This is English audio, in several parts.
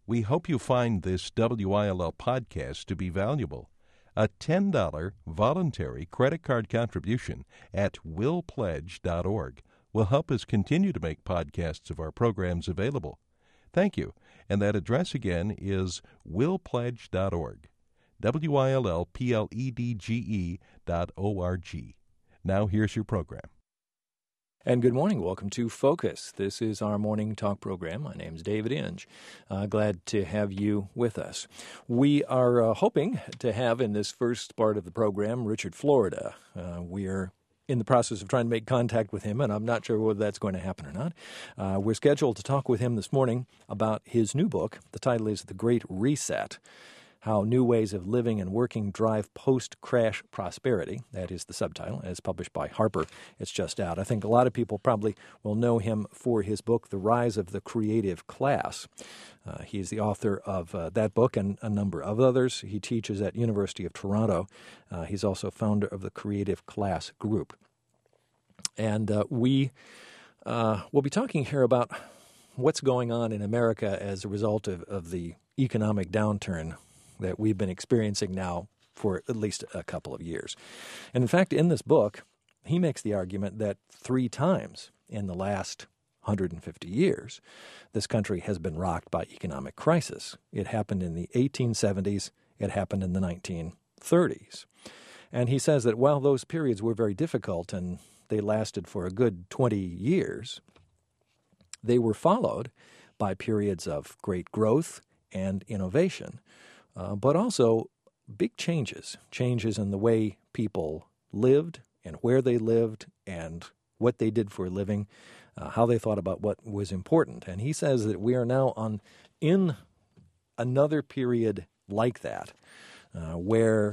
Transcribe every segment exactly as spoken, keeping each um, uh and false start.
We hope you find this W I L L podcast to be valuable. A ten dollars voluntary credit card contribution at will pledge dot org will help us continue to make podcasts of our programs available. Thank you. And that address again is will pledge dot org. W I L L P L E D G E dot O R G. Now here's your program. And good morning. Welcome to Focus. This is our morning talk program. My name is David Inge. Uh, glad to have you with us. We are uh, hoping to have in this first part of the program Richard Florida. Uh, we are in the process of trying to make contact with him, and I'm not sure whether that's going to happen or not. Uh, we're scheduled to talk with him this morning about his new book. The title is The Great Reset: How New Ways of Living and Working Drive Post-Crash Prosperity. That is the subtitle, and it's published by Harper. It's just out. I think a lot of people probably will know him for his book, The Rise of the Creative Class. Uh, he is the author of uh, that book and a number of others. He teaches at University of Toronto. Uh, he's also founder of the Creative Class Group. And uh, we uh, will be talking here about what's going on in America as a result of, of the economic downturn that we've been experiencing now for at least a couple of years. And in fact, in this book, he makes the argument that three times in the last one hundred fifty years, this country has been rocked by economic crisis. It happened in the eighteen seventies. It happened in the nineteen thirties. And he says that while those periods were very difficult and they lasted for a good twenty years, they were followed by periods of great growth and innovation. Uh, but also big changes, changes in the way people lived and where they lived and what they did for a living, uh, how they thought about what was important. And he says that we are now on in another period like that, uh, where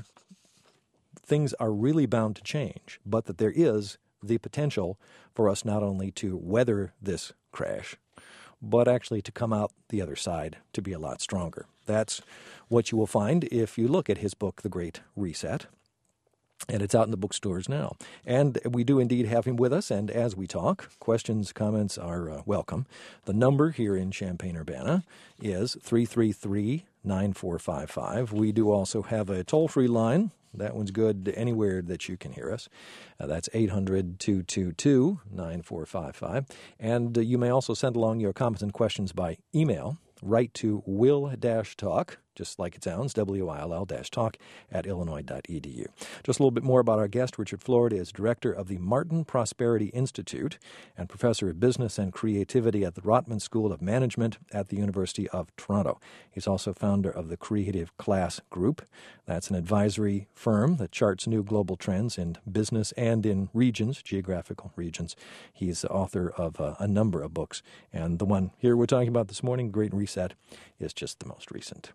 things are really bound to change, but that there is the potential for us not only to weather this crash, but actually to come out the other side to be a lot stronger. That's what you will find if you look at his book, The Great Reset, and it's out in the bookstores now. And we do indeed have him with us, and as we talk, questions, comments are uh, welcome. The number here in Champaign-Urbana is three three three, nine four five five. We do also have a toll-free line. That one's good anywhere that you can hear us. Uh, that's eight hundred, two two two, nine four five five. And uh, you may also send along your comments and questions by email. Write to will-talk, just like it sounds, W I L L talk at illinois dot e d u. Just a little bit more about our guest. Richard Florida is director of the Martin Prosperity Institute and professor of business and creativity at the Rotman School of Management at the University of Toronto. He's also founder of the Creative Class Group. That's an advisory firm that charts new global trends in business and in regions, geographical regions. He's the author of uh, a number of books, and the one here we're talking about this morning, Great Reset, is just the most recent.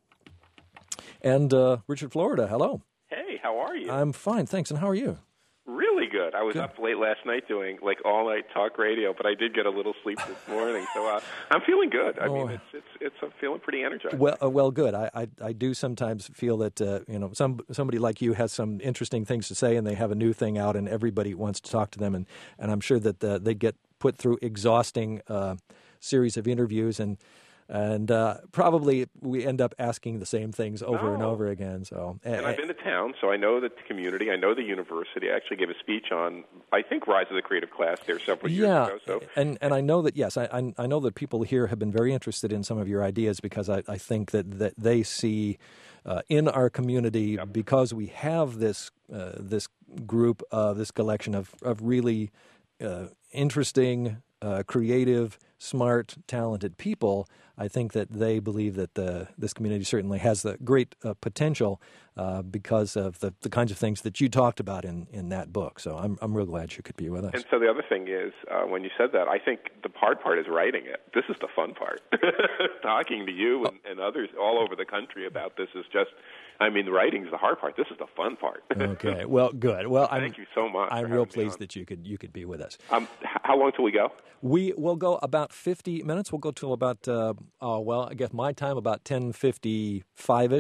And uh, Richard Florida, hello. Hey, how are you? I'm fine, thanks. And how are you? Really good. I was Good. up late last night doing like all-night talk radio, but I did get a little sleep this morning, so uh, I'm feeling good. I Oh. mean, it's it's it's I'm feeling pretty energized. Well, uh, well, good. I, I I do sometimes feel that uh, you know some somebody like you has some interesting things to say, and they have a new thing out, and everybody wants to talk to them, and, and I'm sure that uh, they get put through exhausting uh, series of interviews, and. And uh, probably we end up asking the same things over Oh. and over again. So, And I've been to town, so I know the community. I know the university. I actually gave a speech on, I think, Rise of the Creative Class there several years yeah, ago. So. and and I know that yes, I I I know that people here have been very interested in some of your ideas because I, I think that, that they see uh, in our community Yep. because we have this uh, this group of this collection of of really uh, interesting, uh, creative, smart, talented people. I think that they believe that the, this community certainly has the great uh, potential uh, because of the, the kinds of things that you talked about in, in that book. So I'm I'm real glad you could be with us. And so the other thing is, uh, when you said that, I think the hard part is writing it. This is the fun part. Talking to you and, and others all over the country about this is just, I mean, the writing is the hard part. This is the fun part. Okay. Well, good. Well, I'm, Thank you so much. I'm for real having me pleased on. that you could you could be with us. Um, h- how long till we go? We will go about fifty minutes. We'll go till about, uh, uh, well, I guess my time, about ten fifty-five-ish.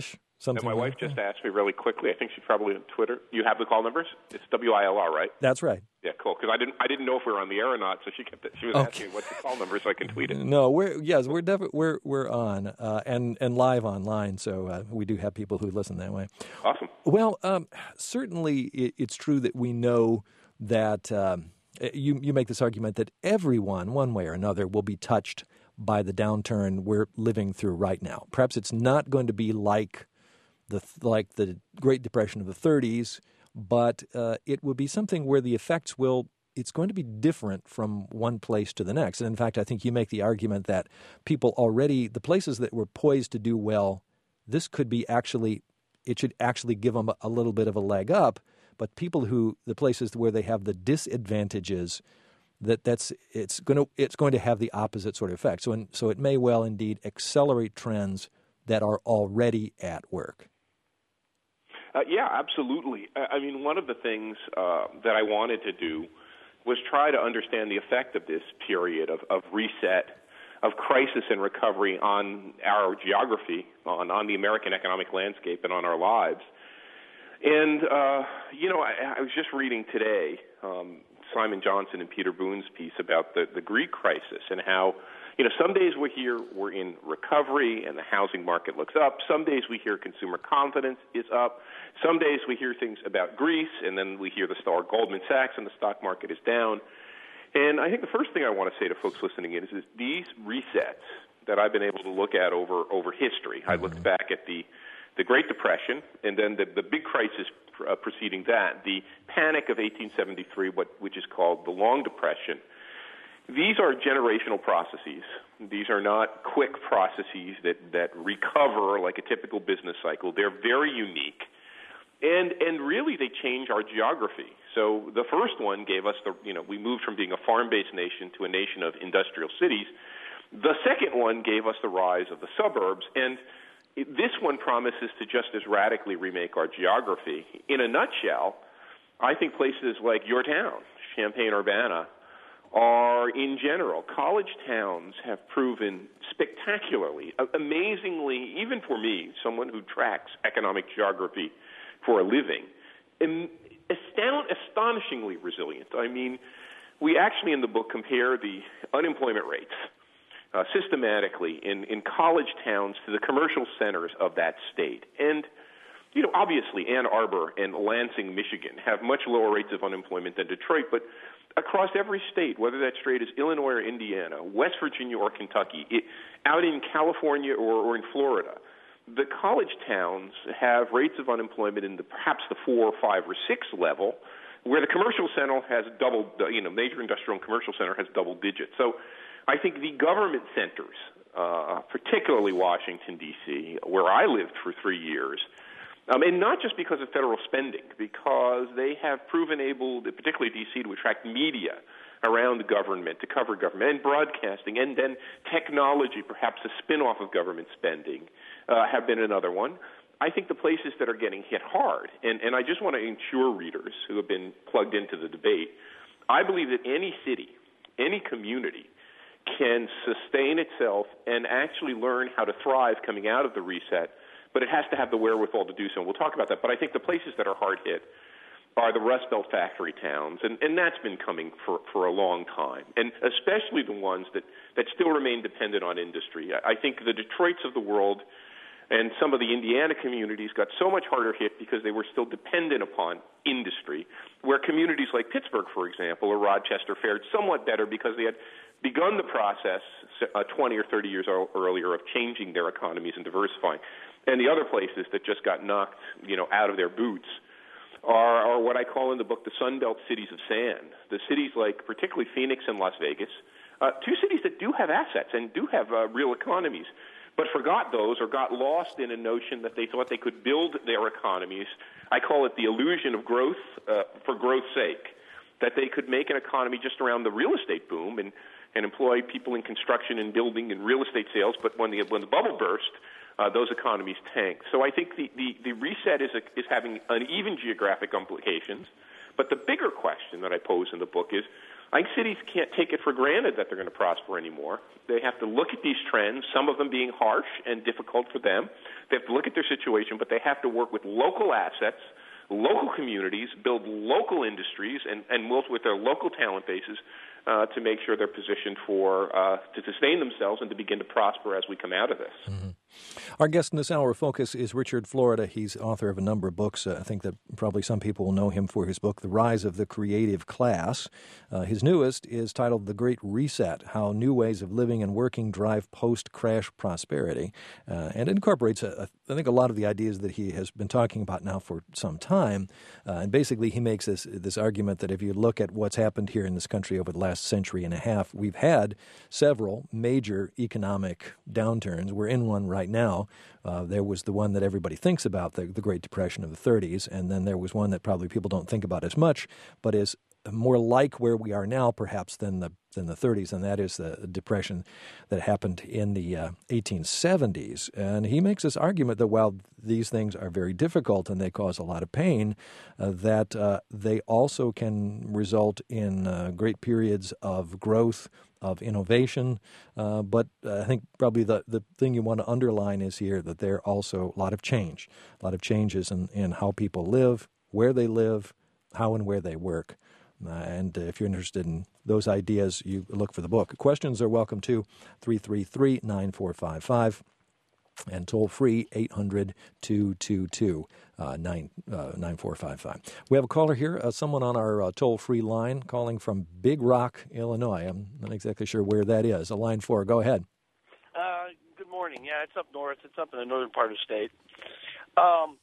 Something and my like wife just that. asked me really quickly. I think she's probably on Twitter. You have the call numbers? It's W I L R, right? That's right. Yeah, cool. Because I didn't, I didn't know if we were on the air or not. So she kept, she was Okay. asking what's the call number so I can tweet it. No, we're yes, we're definitely we're we're on uh, and and live online. So uh, we do have people who listen that way. Awesome. Well, um, certainly it, it's true that we know that um, you you make this argument that everyone, one way or another, will be touched by the downturn we're living through right now. Perhaps it's not going to be like the like the Great Depression of the thirties, but uh, it will be something where the effects will. It's going to be different from one place to the next. And in fact, I think you make the argument that people already, the places that were poised to do well, this could be actually, it should actually give them a, a little bit of a leg up. But people who, the places where they have the disadvantages, that that's it's going to it's going to have the opposite sort of effect. So in, so it may well indeed accelerate trends that are already at work. Uh, yeah, absolutely. I mean, one of the things uh, that I wanted to do was try to understand the effect of this period of, of reset, of crisis and recovery on our geography, on, on the American economic landscape, and on our lives. And, uh, you know, I, I was just reading today um, Simon Johnson and Peter Boone's piece about the, the Greek crisis and how, you know, some days we hear we're in recovery and the housing market looks up. Some days we hear consumer confidence is up. Some days we hear things about Greece, and then we hear the star Goldman Sachs and the stock market is down. And I think the first thing I want to say to folks listening in is, is these resets that I've been able to look at over, over history. Mm-hmm. I looked back at the, the Great Depression and then the, the big crisis uh, preceding that, the panic of eighteen seventy-three, what, which is called the Long Depression. These are generational processes. These are not quick processes that, that recover like a typical business cycle. They're very unique. And and really, they change our geography. So the first one gave us the, you know, we moved from being a farm-based nation to a nation of industrial cities. The second one gave us the rise of the suburbs. And it, this one promises to just as radically remake our geography. In a nutshell, I think places like your town, Champaign-Urbana, are, in general, college towns have proven spectacularly, amazingly, even for me, someone who tracks economic geography for a living, astound, astonishingly resilient. I mean, we actually in the book compare the unemployment rates uh, systematically in, in college towns to the commercial centers of that state. And, you know, obviously Ann Arbor and Lansing, Michigan have much lower rates of unemployment than Detroit, but across every state, whether that state is Illinois or Indiana, West Virginia or Kentucky, it, out in California or, or in Florida, the college towns have rates of unemployment in the, perhaps the four, five, or six level, where the commercial center has double, you know, major industrial and commercial center has double digits. So I think the government centers, uh, particularly Washington, D C, where I lived for three years, um, and not just because of federal spending, because they have proven able, particularly D C, to attract media around government, to cover government, and broadcasting, and then technology, perhaps a spin-off of government spending, uh, have been another one. I think the places that are getting hit hard, and, and I just want to ensure readers who have been plugged into the debate, I believe that any city, any community can sustain itself and actually learn how to thrive coming out of the reset, but it has to have the wherewithal to do so. And we'll talk about that. But I think the places that are hard hit are the Rust Belt factory towns, and, and that's been coming for, for a long time, and especially the ones that, that still remain dependent on industry. I, I think the Detroits of the world and some of the Indiana communities got so much harder hit because they were still dependent upon industry, where communities like Pittsburgh, for example, or Rochester fared somewhat better because they had begun the process uh, twenty or thirty years earlier of changing their economies and diversifying. And the other places that just got knocked, you know, out of their boots are, are what I call in the book the Sun Belt cities of sand, the cities like particularly Phoenix and Las Vegas, uh, two cities that do have assets and do have uh, real economies, but forgot those or got lost in a notion that they thought they could build their economies. I call it the illusion of growth uh, for growth's sake, that they could make an economy just around the real estate boom and, and employ people in construction and building and real estate sales, but when the, when the bubble burst, Uh, those economies tank. So I think the, the, the reset is, a, is having uneven geographic implications. But the bigger question that I pose in the book is, I think cities can't take it for granted that they're going to prosper anymore. They have to look at these trends, some of them being harsh and difficult for them. They have to look at their situation, but they have to work with local assets, local communities, build local industries, and, and work with their local talent bases uh, to make sure they're positioned for uh, to sustain themselves and to begin to prosper as we come out of this. Mm-hmm. Our guest in this hour of Focus is Richard Florida. He's author of a number of books. Uh, I think that probably some people will know him for his book, The Rise of the Creative Class. Uh, his newest is titled The Great Reset, How New Ways of Living and Working Drive Post-Crash Prosperity. Uh, and it incorporates, a, a, I think, a lot of the ideas that he has been talking about now for some time. Uh, and basically, he makes this, this argument that if you look at what's happened here in this country over the last century and a half, we've had several major economic downturns. We're in one right now. Uh, there was the one that everybody thinks about, the, the Great Depression of the thirties, and then there was one that probably people don't think about as much, but is more like where we are now, perhaps, than the than the thirties, and that is the depression that happened in the uh, eighteen seventies. And he makes this argument that while these things are very difficult and they cause a lot of pain, uh, that uh, they also can result in uh, great periods of growth, of innovation. Uh, but uh, I think probably the, the thing you want to underline is here that there are also a lot of change, a lot of changes in, in how people live, where they live, how and where they work. Uh, and uh, if you're interested in those ideas, you look for the book. Questions are welcome to three three three, nine four five five and toll free eight hundred, two two two, nine four five five. We have a caller here, uh, someone on our uh, toll-free line calling from Big Rock, Illinois. I'm not exactly sure where that is. A line four, go ahead. Uh, good morning. Yeah, it's up north. It's up in the northern part of the state. Um,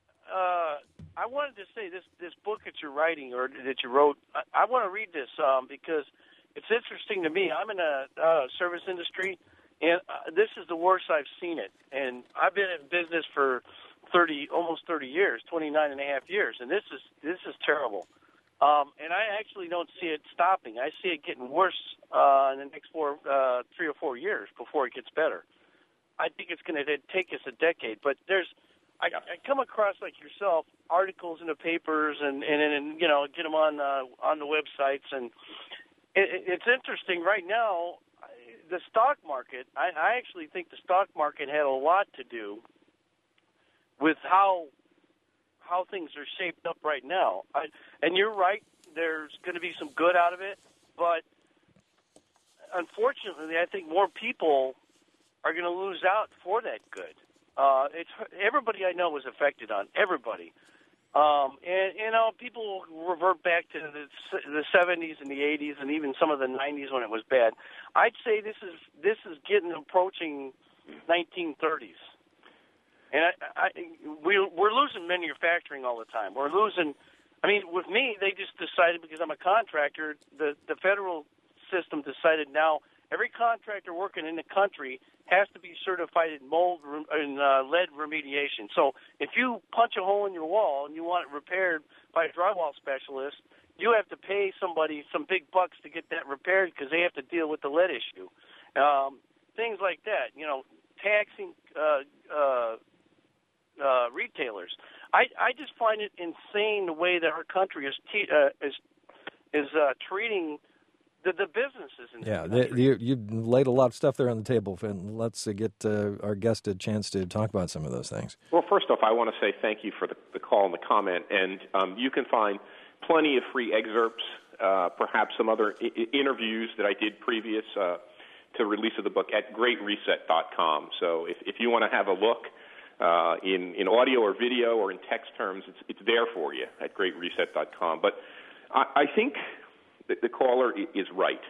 uh, I wanted to say this this book that you're writing or that you wrote, I, I want to read this um, because it's interesting to me. I'm in a uh, service industry, and uh, this is the worst I've seen it. And I've been in business for thirty, almost thirty years, twenty-nine and a half years, and this is this is terrible. Um, and I actually don't see it stopping. I see it getting worse uh, in the next four, uh, three or four years before it gets better. I think it's going to take us a decade, but there's. I, I come across, like yourself, articles in the papers and, and, and you know, get them on uh, on the websites. And it, it's interesting right now, the stock market, I, I actually think the stock market had a lot to do with how how things are shaped up right now. I, and you're right, there's going to be some good out of it. But unfortunately, I think more people are going to lose out for that good. Uh, it's everybody I know was affected on everybody, um, and you know people revert back to the, the seventies and the eighties and even some of the nineties when it was bad. I'd say this is this is getting approaching nineteen thirties, and I, I, we, we're losing manufacturing all the time. We're losing. I mean, with me, they just decided because I'm a contractor. The the federal system decided now every contractor working in the country has to be certified in mold and uh, lead remediation. So if you punch a hole in your wall and you want it repaired by a drywall specialist, you have to pay somebody some big bucks to get that repaired because they have to deal with the lead issue. Um, things like that, you know, taxing uh, uh, uh, retailers. I, I just find it insane the way that our country is te- uh, is is uh, treating The, the businesses in yeah, the, you, you've laid a lot of stuff there on the table, and let's uh, get uh, our guest a chance to talk about some of those things. Well, first off, I want to say thank you for the, the call and the comment, and um, you can find plenty of free excerpts, uh, perhaps some other I- interviews that I did previous uh, to release of the book at great reset dot com. So if, if you want to have a look uh, in, in audio or video or in text terms, it's, it's there for you at great reset dot com. But I, I think the caller is right,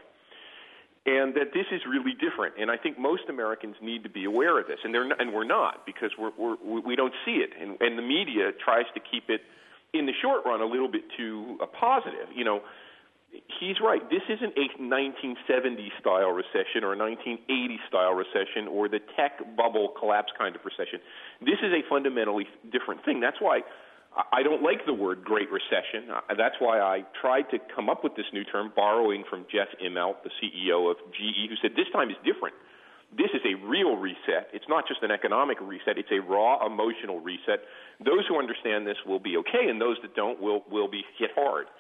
and that this is really different. And I think most Americans need to be aware of this, and they're not, and we're not because we're, we're, we don't see it, and, and the media tries to keep it in the short run a little bit too uh, positive. You know, he's right. This isn't a nineteen seventy style recession or a nineteen eighty style recession or the tech bubble collapse kind of recession. This is a fundamentally different thing. That's why I don't like the word Great Recession. That's why I tried to come up with this new term, borrowing from Jeff Immelt, the C E O of G E, who said this time is different. This is a real reset. It's not just an economic reset. It's a raw emotional reset. Those who understand this will be okay, and those that don't will, will be hit hard.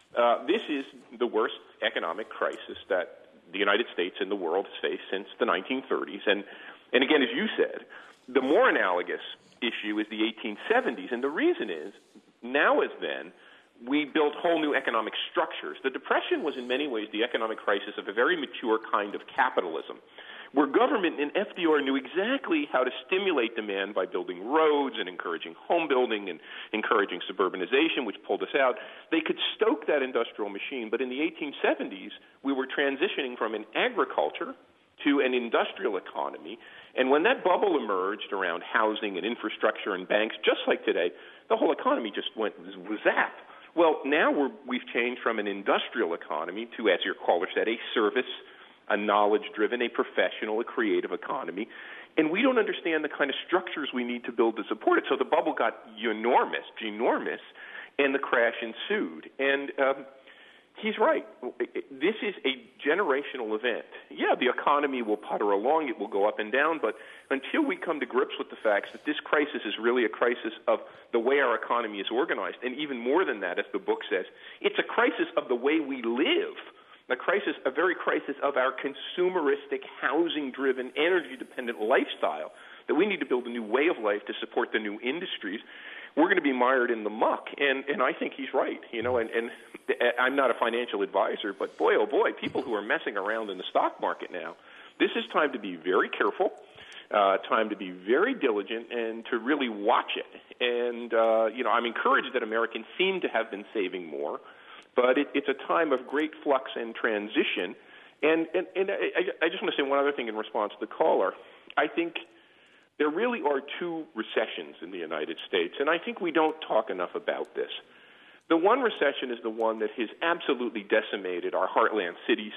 Uh, this is the worst economic crisis that the United States and the world has faced since the nineteen thirties. And, and again, as you said, the more analogous issue is the eighteen seventies. And the reason is, now as then, we built whole new economic structures. The Depression was in many ways the economic crisis of a very mature kind of capitalism, where government and F D R knew exactly how to stimulate demand by building roads and encouraging home building and encouraging suburbanization, which pulled us out. They could stoke that industrial machine, but in the eighteen seventies, we were transitioning from an agriculture to an industrial economy. And when that bubble emerged around housing and infrastructure and banks, just like today, the whole economy just went zap. Well, now we're, we've changed from an industrial economy to, as your caller said, a service, a knowledge-driven, a professional, a creative economy. And we don't understand the kind of structures we need to build to support it. So the bubble got enormous, ginormous, and the crash ensued. And um, he's right. This is a generational event. Yeah, the economy will putter along. It will go up and down. But until we come to grips with the facts that this crisis is really a crisis of the way our economy is organized, and even more than that, as the book says, it's a crisis of the way we live, a crisis, a very crisis of our consumeristic, housing-driven, energy-dependent lifestyle, that we need to build a new way of life to support the new industries. We're going to be mired in the muck, and, and I think he's right. You know, and, and I'm not a financial advisor, but boy, oh boy, people who are messing around in the stock market now, this is time to be very careful, uh, time to be very diligent, and to really watch it. And, uh, you know, I'm encouraged that Americans seem to have been saving more, but it, it's a time of great flux and transition. And, and, and I, I just want to say one other thing in response to the caller. I think there really are two recessions in the United States, and I think we don't talk enough about this. The one recession is the one that has absolutely decimated our heartland cities,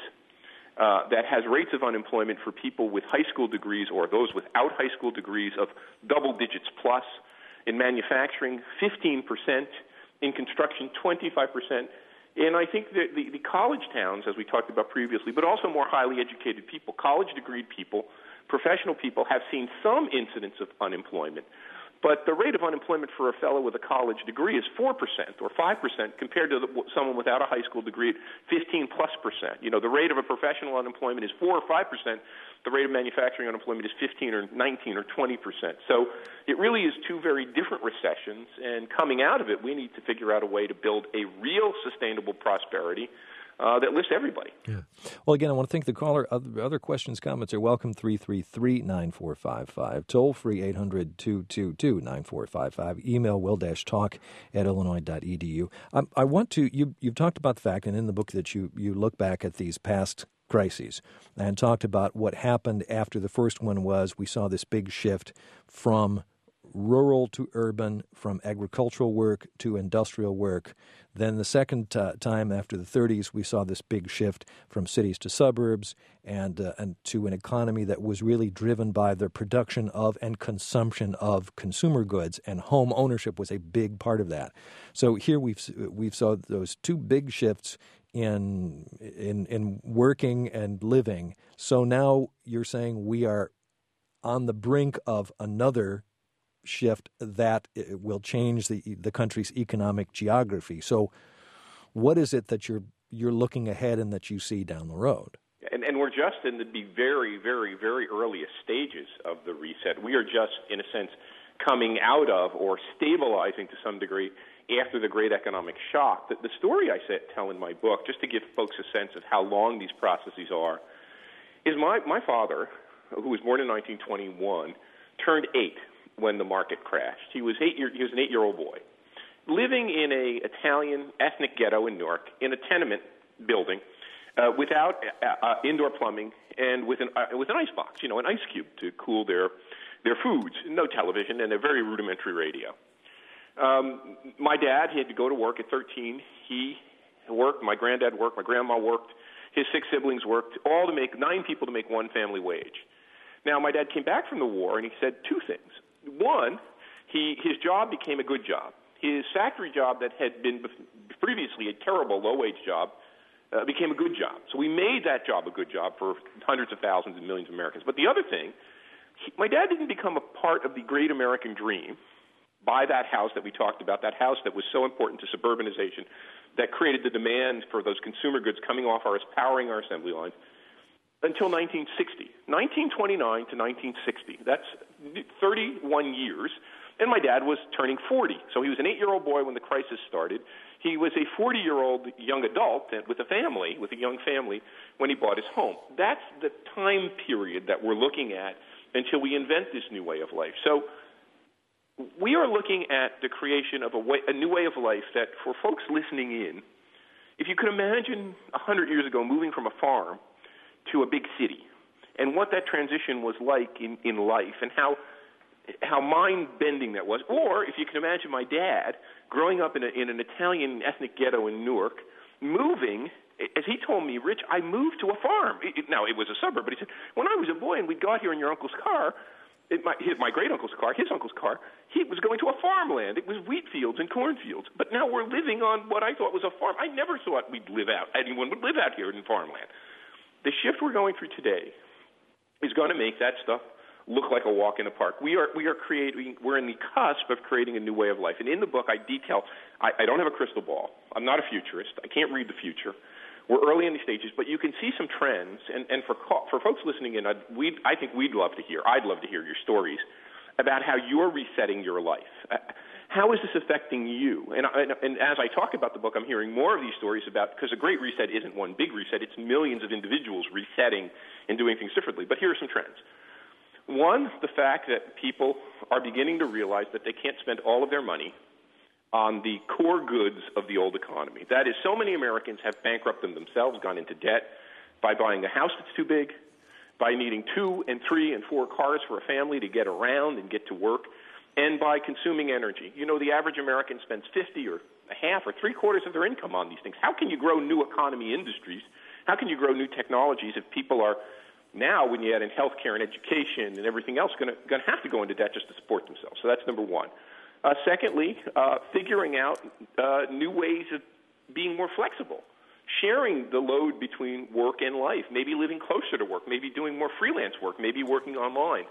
uh, that has rates of unemployment for people with high school degrees or those without high school degrees of double digits plus. In manufacturing, fifteen percent. In construction, twenty-five percent. And I think that the, the college towns, as we talked about previously, but also more highly educated people, college-degreed people, professional people, have seen some incidents of unemployment. But the rate of unemployment for a fellow with a college degree is four percent or five percent compared to the, someone without a high school degree at fifteen plus percent. You know, the rate of a professional unemployment is four or five percent. The rate of manufacturing unemployment is fifteen or nineteen or twenty percent. So it really is two very different recessions. And coming out of it, we need to figure out a way to build a real sustainable prosperity Uh, that lifts everybody. Yeah. Well, again, I want to thank the caller. Other, other questions, comments are welcome. three three three, nine four five five. Toll free eight hundred, two two two, nine four five five. Email will-talk at illinois dot e d u. I, I want to, you, you've talked about the fact, and in the book that you, you look back at these past crises and talked about what happened after the first one was we saw this big shift from rural to urban, from agricultural work to industrial work. Then the second t- time after the thirties, we saw this big shift from cities to suburbs and uh, and to an economy that was really driven by the production of and consumption of consumer goods, and home ownership was a big part of that. So here we've we've saw those two big shifts in in in working and living. So now you're saying we are on the brink of another shift that will change the the country's economic geography. So what is it that you're you're looking ahead and that you see down the road? And, and we're just in the very, very, very earliest stages of the reset. We are just, in a sense, coming out of or stabilizing to some degree after the great economic shock. The, the story I set, tell in my book, just to give folks a sense of how long these processes are, is my, my father, who was born in nineteen twenty-one, turned eight when the market crashed. He was eight year, he was an eight-year-old boy living in a Italian ethnic ghetto in Newark in a tenement building uh, without uh, uh, indoor plumbing and with an uh, with an ice box, you know, an ice cube to cool their their foods, no television, and a very rudimentary radio. Um, my dad, he had to go to work at thirteen. He worked, my granddad worked, my grandma worked, his six siblings worked, all to make nine people to make one family wage. Now, my dad came back from the war, and he said two things. One, he his job became a good job. His factory job that had been previously a terrible low-wage job uh, became a good job. So we made that job a good job for hundreds of thousands and millions of Americans. But the other thing, he, my dad didn't become a part of the great American dream buy that house that we talked about, that house that was so important to suburbanization, that created the demand for those consumer goods coming off ours, powering our assembly lines, until nineteen sixty. nineteen twenty-nine to nineteen sixty. That's thirty-one years. And my dad was turning forty. So he was an eight-year-old boy when the crisis started. He was a forty-year-old young adult with a family, with a young family, when he bought his home. That's the time period that we're looking at until we invent this new way of life. So we are looking at the creation of a, way, a new way of life that, for folks listening in, if you could imagine one hundred years ago moving from a farm to a big city and what that transition was like in, in life and how how mind-bending that was. Or if you can imagine my dad growing up in, a, in an Italian ethnic ghetto in Newark, moving, as he told me, Rich, I moved to a farm. It, it, now, it was a suburb, but he said, when I was a boy and we got here in your uncle's car, it, my, his, my great-uncle's car, his uncle's car, he was going to a farmland. It was wheat fields and cornfields. But now we're living on what I thought was a farm. I never thought we'd live out, anyone would live out here in farmland. The shift we're going through today is going to make that stuff look like a walk in the park. We are we are creating. We're in the cusp of creating a new way of life. And in the book, I detail. I, I don't have a crystal ball. I'm not a futurist. I can't read the future. We're early in the stages, but you can see some trends. And, and for for folks listening in, I'd, we I think we'd love to hear. I'd love to hear your stories about how you're resetting your life. Uh, how is this affecting you? And, and, and as I talk about the book, I'm hearing more of these stories about, because a great reset isn't one big reset. It's millions of individuals resetting and doing things differently. But here are some trends. One, the fact that people are beginning to realize that they can't spend all of their money on the core goods of the old economy. That is, so many Americans have bankrupted themselves, gone into debt by buying a house that's too big, by needing two and three and four cars for a family to get around and get to work, and by consuming energy. You know, the average American spends fifty or a half or three quarters of their income on these things. How can you grow new economy industries? How can you grow new technologies if people are now, when you add in healthcare and education and everything else, going to have to go into debt just to support themselves? So that's number one. Uh, secondly, uh, figuring out uh, new ways of being more flexible, sharing the load between work and life, maybe living closer to work, maybe doing more freelance work, maybe working online.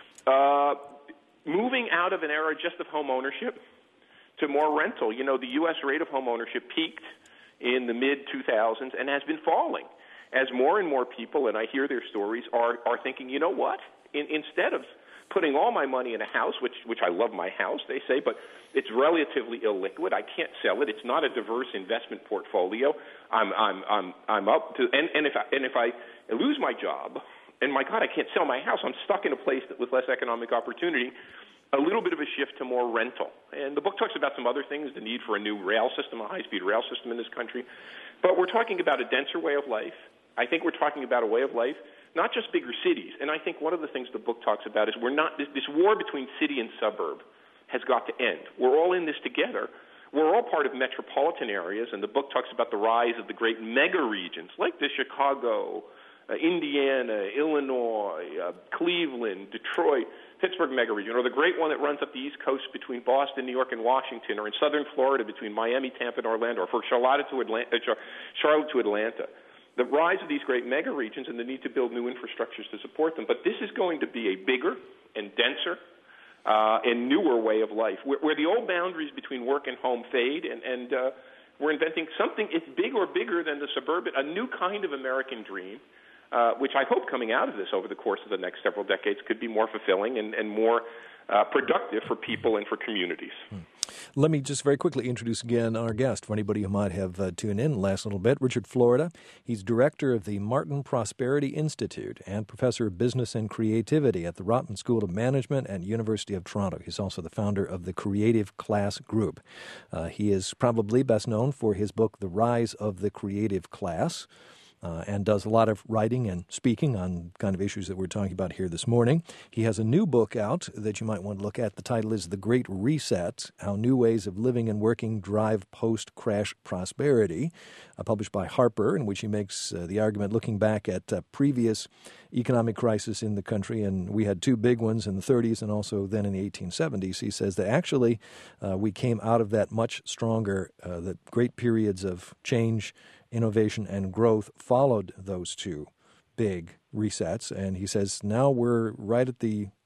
Uh, moving out of an era just of home ownership to more rental. You know, the U S rate of home ownership peaked in the mid two thousands and has been falling as more and more people, and I hear their stories, are, are thinking, you know what, in, instead of putting all my money in a house, which which I love my house, they say, but it's relatively illiquid. I can't sell it. It's not a diverse investment portfolio. I'm I'm I'm I'm up to and, and if I, and if I lose my job, and my God, I can't sell my house, I'm stuck in a place that, with less economic opportunity. A little bit of a shift to more rental. And the book talks about some other things, the need for a new rail system, a high-speed rail system in this country. But we're talking about a denser way of life. I think we're talking about a way of life, not just bigger cities. And I think one of the things the book talks about is we're not, this, this war between city and suburb has got to end. We're all in this together. We're all part of metropolitan areas, and the book talks about the rise of the great mega regions like the Chicago, uh, Indiana, Illinois, uh, Cleveland, Detroit, Pittsburgh mega region, or the great one that runs up the East Coast between Boston, New York, and Washington, or in southern Florida between Miami, Tampa, and Orlando, or from Charlotte to Atlanta. Uh, Charlotte to Atlanta. The rise of these great mega regions and the need to build new infrastructures to support them. But this is going to be a bigger and denser uh, and newer way of life, where, where the old boundaries between work and home fade, and, and uh, we're inventing something it's big or bigger than the suburban, a new kind of American dream, uh, which I hope coming out of this over the course of the next several decades could be more fulfilling and, and more uh, productive for people and for communities. Hmm. Let me just very quickly introduce again our guest for anybody who might have uh, tuned in the last little bit. Richard Florida. He's director of the Martin Prosperity Institute and professor of business and creativity at the Rotman School of Management and University of Toronto. He's also the founder of the Creative Class Group. Uh, he is probably best known for his book, The Rise of the Creative Class. Uh, and does a lot of writing and speaking on kind of issues that we're talking about here this morning. He has a new book out that you might want to look at. The title is The Great Reset, How New Ways of Living and Working Drive Post-Crash Prosperity, uh, published by Harper, in which he makes uh, the argument looking back at uh, previous economic crisis in the country, and we had two big ones in the thirties and also then in the eighteen seventies. He says that actually uh, we came out of that much stronger, uh, that great periods of change, innovation, and growth followed those two big resets. And he says now we're right at the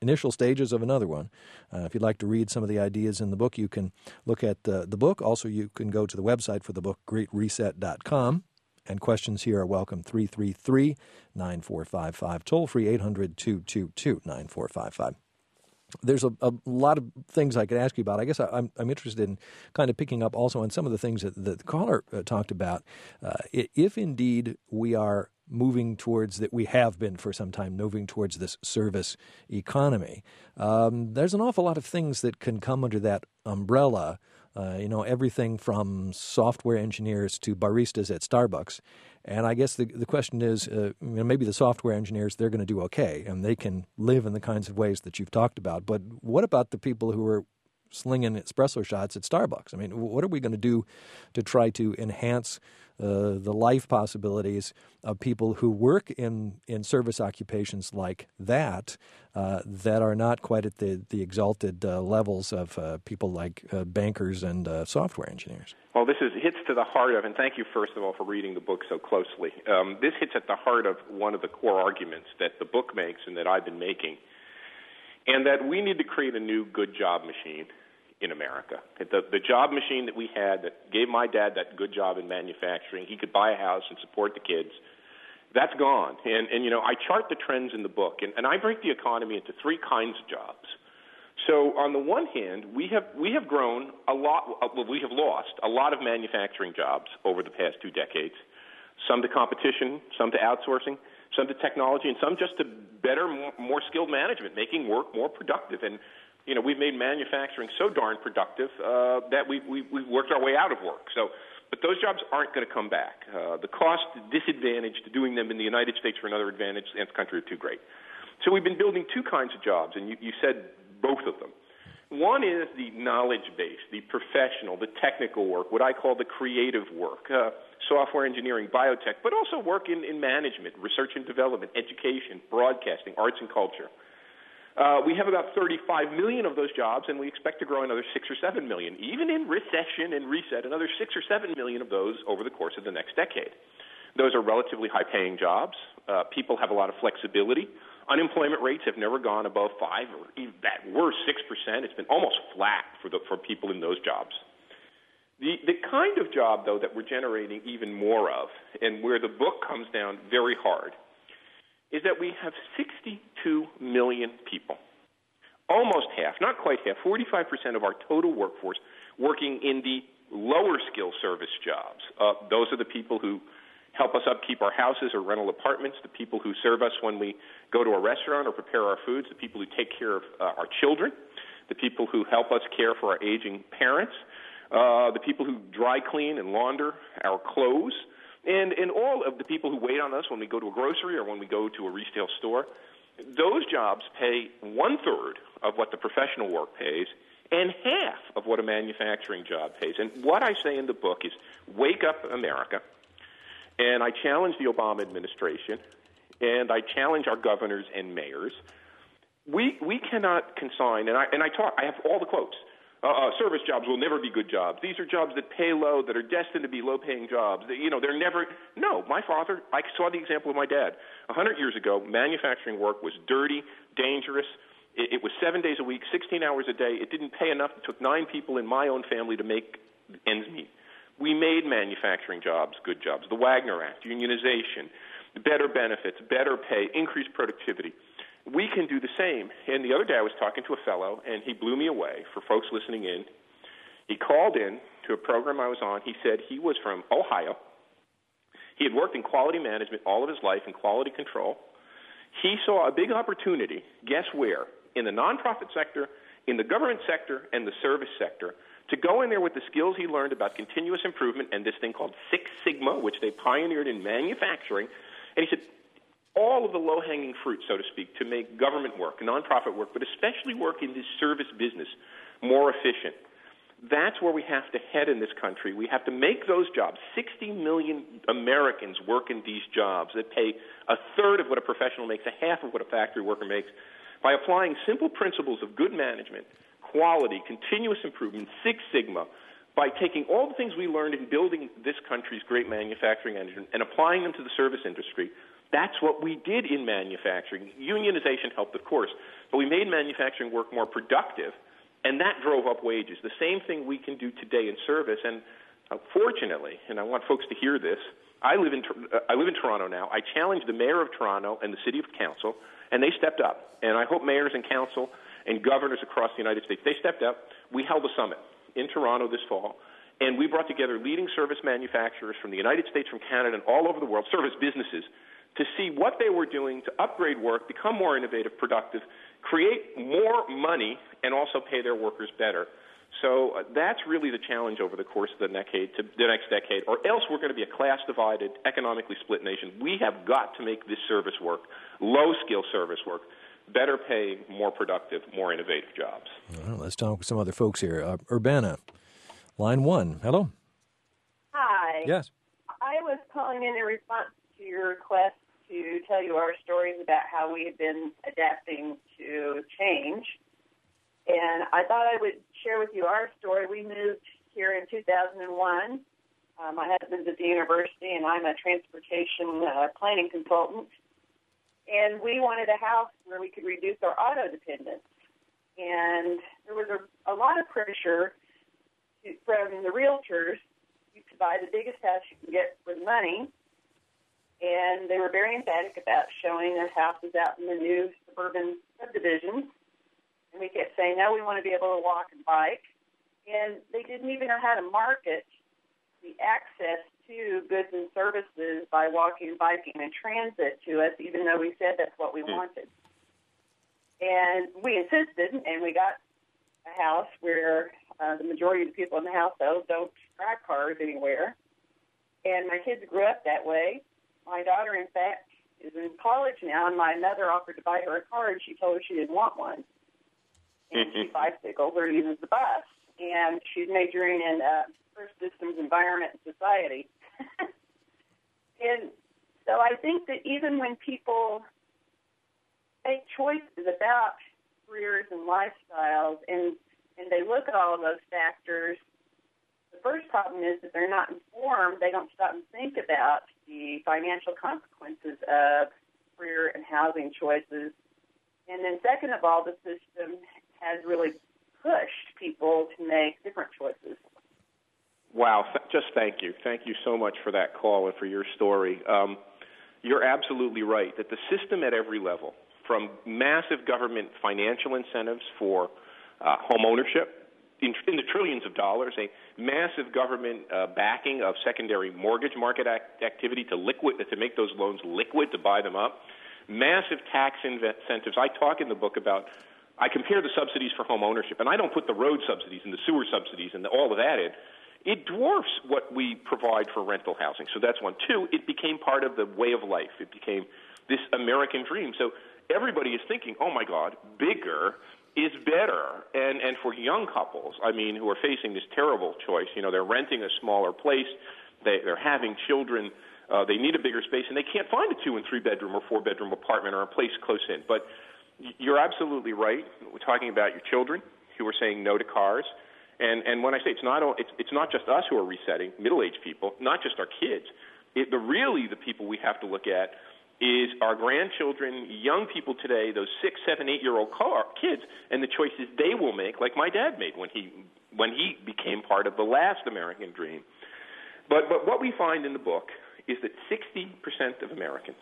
initial stages of another one. Uh, if you'd like to read some of the ideas in the book, you can look at uh, the book. Also, you can go to the website for the book, great reset dot com. And questions here are welcome, three three three, nine four five five, toll-free eight hundred, two two two, nine four five five. There's a, a lot of things I could ask you about. I guess I, I'm, I'm interested in kind of picking up also on some of the things that, that the caller uh, talked about. Uh, if indeed we are moving towards, that we have been for some time, moving towards this service economy, um, there's an awful lot of things that can come under that umbrella. Uh, you know, everything from software engineers to baristas at Starbucks. And I guess the the question is, uh, you know, maybe the software engineers, they're going to do okay, and they can live in the kinds of ways that you've talked about. But what about the people who are slinging espresso shots at Starbucks? I mean, what are we going to do to try to enhance uh, the life possibilities of people who work in, in service occupations like that, uh, that are not quite at the, the exalted uh, levels of uh, people like uh, bankers and uh, software engineers? Well, this is hits to the heart of, and thank you, first of all, for reading the book so closely. Um, this hits at the heart of one of the core arguments that the book makes and that I've been making, and that we need to create a new good job machine in America. The, the job machine that we had that gave my dad that good job in manufacturing, he could buy a house and support the kids, that's gone. And, and you know, I chart the trends in the book, and, and I break the economy into three kinds of jobs. So on the one hand, we have we have grown a lot, well, we have lost a lot of manufacturing jobs over the past two decades, some to competition, some to outsourcing, some to technology, and some just to better, more, more skilled management, making work more productive. And you know, we've made manufacturing so darn productive uh, that we, we, we've worked our way out of work. So, but those jobs aren't going to come back. Uh, the cost disadvantage to doing them in the United States for another advantage in the country are too great. So we've been building two kinds of jobs, and you, you said both of them. One is the knowledge base, the professional, the technical work, what I call the creative work, uh, software engineering, biotech, but also work in, in management, research and development, education, broadcasting, arts and culture. Uh, we have about thirty-five million of those jobs, and we expect to grow another six or seven million. Even in recession and reset, another six or seven million of those over the course of the next decade. Those are relatively high-paying jobs. Uh, people have a lot of flexibility. Unemployment rates have never gone above five, or even at worst six percent. It's been almost flat for the for people in those jobs. The the kind of job, though, that we're generating even more of, and where the book comes down very hard, is that we have sixty-two million people, almost half, not quite half, forty-five percent of our total workforce working in the lower skill service jobs. Uh, those are the people who help us upkeep our houses or rental apartments, the people who serve us when we go to a restaurant or prepare our foods, the people who take care of uh, our children, the people who help us care for our aging parents, uh, the people who dry clean and launder our clothes, and, and all of the people who wait on us when we go to a grocery or when we go to a retail store. Those jobs pay one-third of what the professional work pays and half of what a manufacturing job pays. And what I say in the book is, wake up, America. And I challenge the Obama administration, and I challenge our governors and mayors. We we cannot consign, and I and I talk. I have all the quotes. Uh, uh, service jobs will never be good jobs. These are jobs that pay low, that are destined to be low-paying jobs. They, you know, they're never. No, my father. I saw the example of my dad. A hundred years ago, manufacturing work was dirty, dangerous. It, it was seven days a week, sixteen hours a day. It didn't pay enough. It took nine people in my own family to make ends meet. We made manufacturing jobs good jobs. The Wagner Act, unionization, better benefits, better pay, increased productivity. We can do the same. And the other day I was talking to a fellow, and he blew me away for folks listening in. He called in to a program I was on. He said he was from Ohio. He had worked in quality management all of his life in quality control. He saw a big opportunity, guess where? In the nonprofit sector, in the government sector, and the service sector, to go in there with the skills he learned about continuous improvement and this thing called Six Sigma, which they pioneered in manufacturing. And he said, all of the low-hanging fruit, so to speak, to make government work, nonprofit work, but especially work in this service business more efficient. That's where we have to head in this country. We have to make those jobs. sixty million Americans work in these jobs that pay a third of what a professional makes, a half of what a factory worker makes, by applying simple principles of good management, quality, continuous improvement, Six Sigma, by taking all the things we learned in building this country's great manufacturing engine and applying them to the service industry. That's what we did in manufacturing. Unionization helped, of course, but we made manufacturing work more productive, and that drove up wages. The same thing we can do today in service, and uh, fortunately, and I want folks to hear this, I live in uh, I live in Toronto now. I challenged the mayor of Toronto and the city of council, and they stepped up. And I hope mayors and council and governors across the United States, they stepped up. We held a summit in Toronto this fall, and we brought together leading service manufacturers from the United States, from Canada, and all over the world, service businesses, to see what they were doing to upgrade work, become more innovative, productive, create more money, and also pay their workers better. So uh, that's really the challenge over the course of the decade, to the next decade, or else we're going to be a class-divided, economically split nation. We have got to make this service work, low-skill service work, better paying, more productive, more innovative jobs. Well, let's talk with some other folks here. Uh, Urbana, line one. Hello. Hi. Yes. I was calling in in response to your request to tell you our stories about how we have been adapting to change. And I thought I would share with you our story. We moved here in two thousand one. Uh, my husband's at the university, and I'm a transportation uh, planning consultant. And we wanted a house where we could reduce our auto dependence. And there was a, a lot of pressure to, from the realtors to buy the biggest house you can get for the money. And they were very emphatic about showing us houses out in the new suburban subdivisions. And we kept saying, no, we want to be able to walk and bike. And they didn't even know how to market the access to goods and services by walking, biking, and transit to us, even though we said that's what we wanted. And we insisted, and we got a house where uh, the majority of the people in the household don't drive cars anywhere. And my kids grew up that way. My daughter, in fact, is in college now, and my mother offered to buy her a car, and she told her she didn't want one. And she bicycles or uses the bus. And she's majoring in uh, First Systems, Environment, and Society. And so I think that even when people make choices about careers and lifestyles, and, and they look at all of those factors, the first problem is that they're not informed. They don't stop and think about the financial consequences of career and housing choices. And then second of all, the system has really pushed people to make different choices. Wow, th- just thank you. Thank you so much for that call and for your story. Um, you're absolutely right that the system at every level, from massive government financial incentives for uh, home ownership in, in the trillions of dollars, a massive government uh, backing of secondary mortgage market act- activity to liquid to make those loans liquid, to buy them up, massive tax incentives. I talk in the book about, I compare the subsidies for home ownership, and I don't put the road subsidies and the sewer subsidies and the, all of that in. It dwarfs what we provide for rental housing. So that's one. Two, it became part of the way of life. It became this American dream. So everybody is thinking, oh, my God, bigger is better. And and for young couples, I mean, who are facing this terrible choice, you know, they're renting a smaller place, they, they're having children, uh, they need a bigger space, and they can't find a two- and three-bedroom or four-bedroom apartment or a place close in. But you're absolutely right. We're talking about your children who are saying no to cars. And and when I say it's not it's it's not just us who are resetting, middle-aged people, not just our kids. It, the really the people we have to look at is our grandchildren, young people today, those six, seven, eight-year-old car, kids, and the choices they will make, like my dad made when he when he became part of the last American dream. But but what we find in the book is that sixty percent of Americans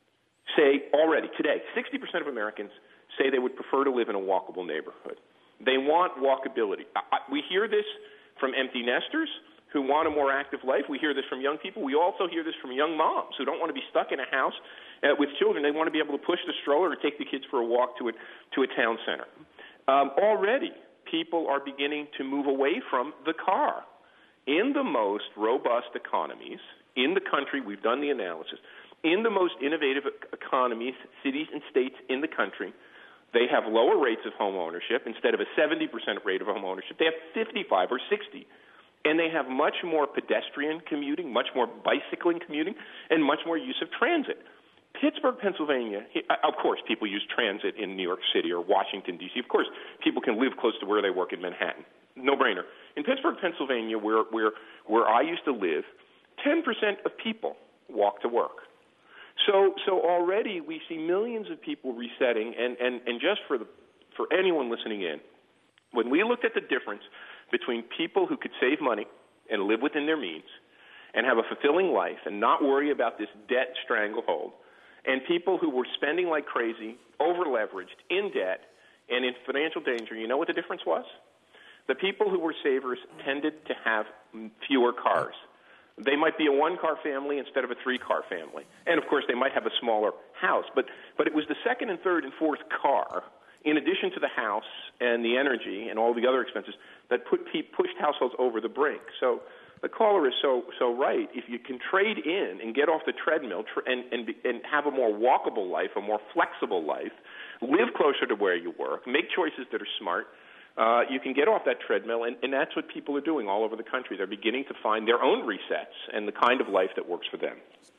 say already today, sixty percent of Americans say they would prefer to live in a walkable neighborhood. They want walkability. I, we hear this from empty nesters who want a more active life. We hear this from young people. We also hear this from young moms who don't want to be stuck in a house uh, with children. They want to be able to push the stroller or take the kids for a walk to a, to a town center. Um, already, people are beginning to move away from the car. In the most robust economies in the country, we've done the analysis, in the most innovative economies, cities and states in the country, they have lower rates of home ownership. Instead of a seventy percent rate of home ownership, they have fifty-five or sixty. And they have much more pedestrian commuting, much more bicycling commuting, and much more use of transit. Pittsburgh, Pennsylvania, of course, people use transit in New York City or Washington, D C Of course, people can live close to where they work in Manhattan. No-brainer. In Pittsburgh, Pennsylvania, where, where, where I used to live, ten percent of people walk to work. So so already we see millions of people resetting, and, and, and just for the for anyone listening in, when we looked at the difference between people who could save money and live within their means and have a fulfilling life and not worry about this debt stranglehold, and people who were spending like crazy, over-leveraged, in debt, and in financial danger, you know what the difference was? The people who were savers tended to have fewer cars. They might be a one-car family instead of a three-car family. And, of course, they might have a smaller house. But, but it was the second and third and fourth car, in addition to the house and the energy and all the other expenses, that put, pushed households over the brink. So the caller is so so right. If you can trade in and get off the treadmill tr- and, and, and have a more walkable life, a more flexible life, live closer to where you work, make choices that are smart, Uh, you can get off that treadmill, and, and that's what people are doing all over the country. They're beginning to find their own resets and the kind of life that works for them.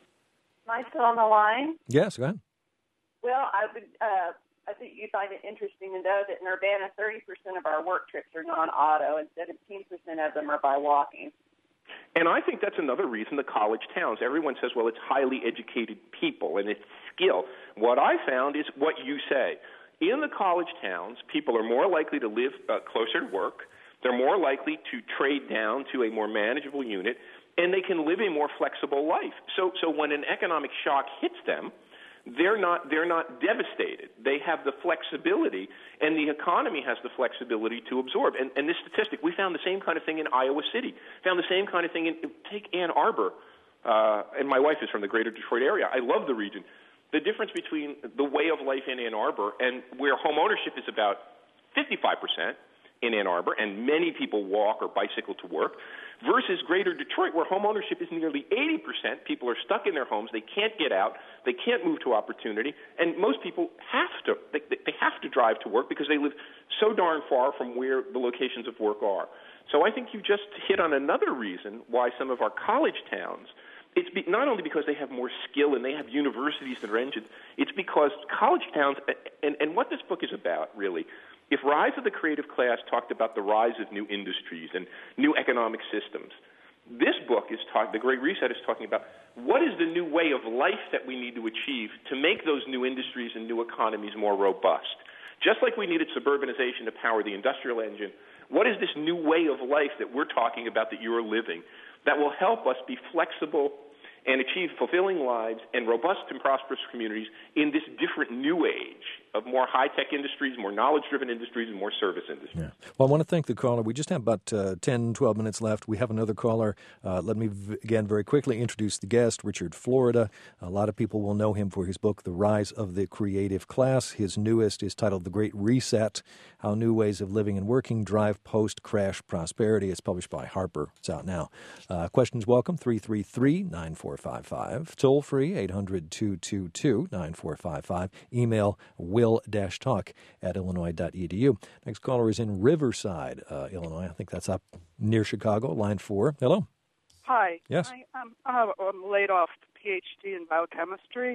Am I still on the line? Yes, go ahead. Well, I would. Uh, I think you find it interesting to know that in Urbana, thirty percent of our work trips are non-auto, and seventeen percent of them are by walking. And I think that's another reason the college towns. Everyone says, well, it's highly educated people and it's skill. What I found is what you say. In the college towns, people are more likely to live uh, closer to work. They're more likely to trade down to a more manageable unit, and they can live a more flexible life. So, so when an economic shock hits them, they're not they're not devastated. They have the flexibility, and the economy has the flexibility to absorb. And, and this statistic, we found the same kind of thing in Iowa City. Found the same kind of thing in take Ann Arbor, uh, and my wife is from the greater Detroit area. I love the region. The difference between the way of life in Ann Arbor and where home ownership is about fifty-five percent in Ann Arbor, and many people walk or bicycle to work, versus greater Detroit, where home ownership is nearly eighty percent. People are stuck in their homes. They can't get out. They can't move to opportunity. And most people have to. They, they have to drive to work because they live so darn far from where the locations of work are. So I think you just hit on another reason why some of our college towns, it's be, not only because they have more skill and they have universities that are engines, it's because college towns, and, and what this book is about, really, if Rise of the Creative Class talked about the rise of new industries and new economic systems, this book is talk, The Great Reset is talking about what is the new way of life that we need to achieve to make those new industries and new economies more robust. Just like we needed suburbanization to power the industrial engine, what is this new way of life that we're talking about that you're living that will help us be flexible and achieve fulfilling lives and robust and prosperous communities in this different new age of more high-tech industries, more knowledge-driven industries, and more service industries. Yeah. Well, I want to thank the caller. We just have about uh, ten, twelve minutes left. We have another caller. Uh, let me, v- again, very quickly introduce the guest, Richard Florida. A lot of people will know him for his book, The Rise of the Creative Class. His newest is titled The Great Reset, How New Ways of Living and Working Drive Post-Crash Prosperity. It's published by Harper. It's out now. Uh, questions welcome, three three three, nine four five five. Toll free, eight hundred, two two two, nine four five five. Email will-talk at illinois dot e d u. Next caller is in Riverside, uh, Illinois. I think that's up near Chicago, line four. Hello. Hi. Yes. I, I'm, I'm laid off P H D in biochemistry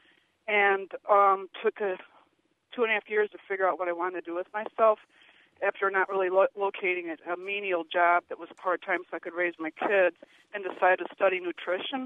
and um, took a two and a half years to figure out what I wanted to do with myself after not really lo- locating a, a menial job that was part-time so I could raise my kids, and decided to study nutrition.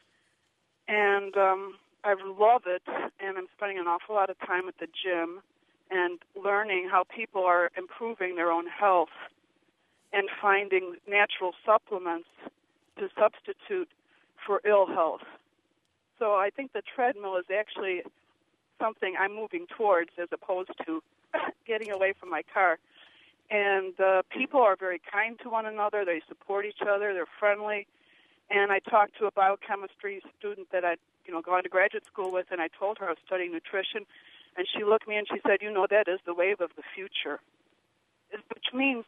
And um, I love it, and I'm spending an awful lot of time at the gym and learning how people are improving their own health and finding natural supplements to substitute for ill health. So I think the treadmill is actually something I'm moving towards as opposed to getting away from my car. And uh, people are very kind to one another. They support each other. They're friendly. And I talked to a biochemistry student that I'd you know, gone to graduate school with, and I told her I was studying nutrition. And she looked at me and she said, you know, that is the wave of the future. Which means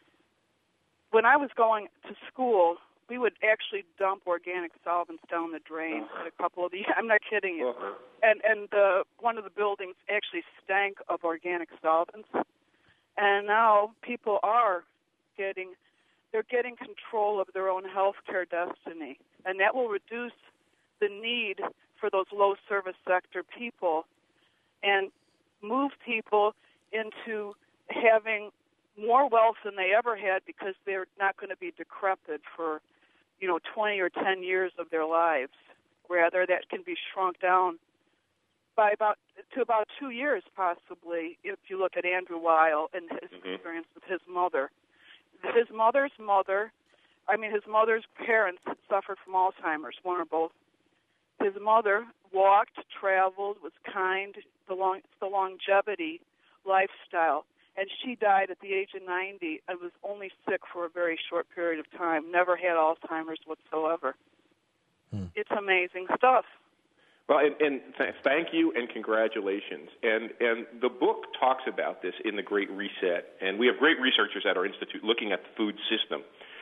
when I was going to school, we would actually dump organic solvents down the drain at a couple of the, I'm not kidding you. And and uh, one of the buildings actually stank of organic solvents. And now people are getting, they're getting control of their own healthcare destiny. And that will reduce the need for those low service sector people and move people into having more wealth than they ever had because they're not going to be decrepit for, you know, twenty or ten years of their lives. Rather, that can be shrunk down by about to about two years, possibly, if you look at Andrew Weil and his mm-hmm. experience with his mother. His mother's mother, I mean, his mother's parents suffered from Alzheimer's, one or both. His mother walked, traveled, was kind, the, long, the longevity lifestyle, and she died at the age of ninety and was only sick for a very short period of time, never had Alzheimer's whatsoever. Hmm. It's amazing stuff. Well, and, and th- thank you and congratulations. And and the book talks about this in The Great Reset, and we have great researchers at our institute looking at the food system.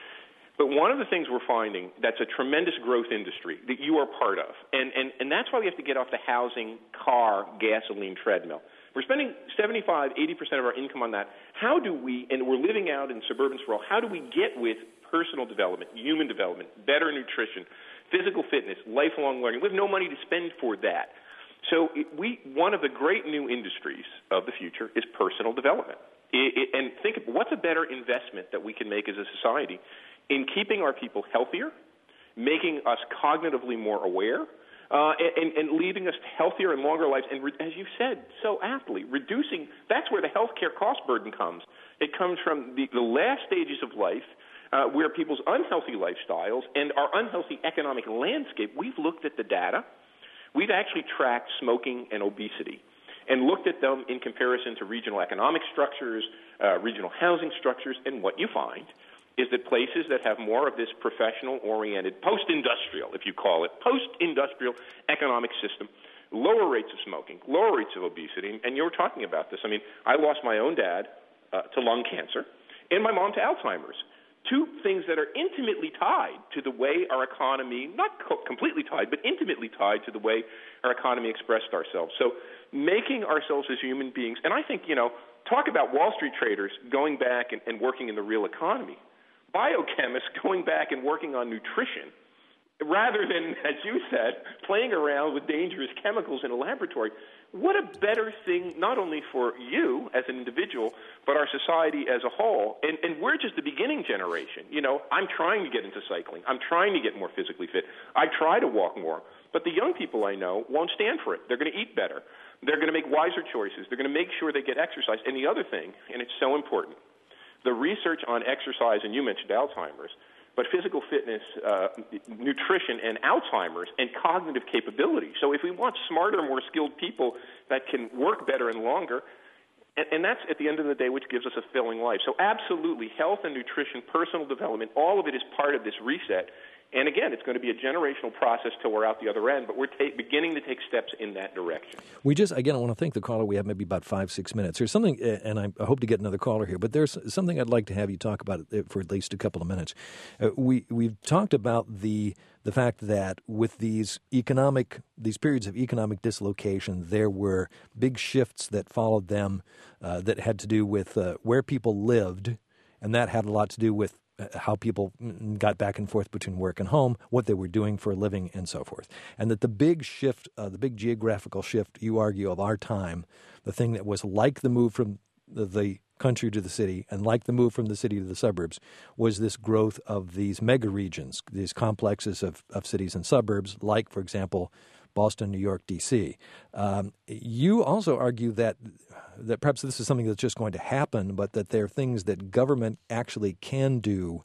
But one of the things we're finding that's a tremendous growth industry that you are part of, and, and, and that's why we have to get off the housing, car, gasoline treadmill. We're spending seventy-five, eighty percent of our income on that. How do we, and we're living out in suburban sprawl, how do we get with personal development, human development, better nutrition, physical fitness, lifelong learning? We have no money to spend for that. So it, we, one of the great new industries of the future is personal development. It, it, and think of what's a better investment that we can make as a society in keeping our people healthier, making us cognitively more aware, uh, and, and leaving us healthier and longer lives. And re- as you said so aptly, reducing, that's where the healthcare cost burden comes. It comes from the, the last stages of life, Uh, where people's unhealthy lifestyles and our unhealthy economic landscape. We've looked at the data. We've actually tracked smoking and obesity and looked at them in comparison to regional economic structures, uh, regional housing structures, and what you find is that places that have more of this professional-oriented, post-industrial, if you call it, post-industrial economic system, lower rates of smoking, lower rates of obesity, and you were talking about this. I mean, I lost my own dad uh, to lung cancer and my mom to Alzheimer's. Two things that are intimately tied to the way our economy, not co- completely tied, but intimately tied to the way our economy expressed ourselves. So making ourselves as human beings, and I think, you know, talk about Wall Street traders going back and, and working in the real economy, biochemists going back and working on nutrition, rather than, as you said, playing around with dangerous chemicals in a laboratory. What a better thing, not only for you as an individual, but our society as a whole. And, and we're just the beginning generation. You know, I'm trying to get into cycling. I'm trying to get more physically fit. I try to walk more. But the young people I know won't stand for it. They're going to eat better. They're going to make wiser choices. They're going to make sure they get exercise. And the other thing, and it's so important, the research on exercise, and you mentioned Alzheimer's, but physical fitness, uh, nutrition, and Alzheimer's, and cognitive capability. So if we want smarter, more skilled people that can work better and longer, and, and that's at the end of the day which gives us a fulfilling life. So absolutely, health and nutrition, personal development, all of it is part of this reset. And again, it's going to be a generational process till we're out the other end, but we're ta- beginning to take steps in that direction. We just, again, I want to thank the caller. We have maybe about five, six minutes. There's something, and I hope to get another caller here, but there's something I'd like to have you talk about for at least a couple of minutes. Uh, we, we've talked about the the fact that with these economic, these periods of economic dislocation, there were big shifts that followed them uh, that had to do with uh, where people lived, and that had a lot to do with how people got back and forth between work and home, what they were doing for a living, and so forth. And that the big shift, uh, the big geographical shift, you argue, of our time, the thing that was like the move from the, the country to the city and like the move from the city to the suburbs, was this growth of these mega regions, these complexes of, of cities and suburbs, like, for example, Boston, New York, D C. Um, you also argue that that perhaps this is something that's just going to happen, but that there are things that government actually can do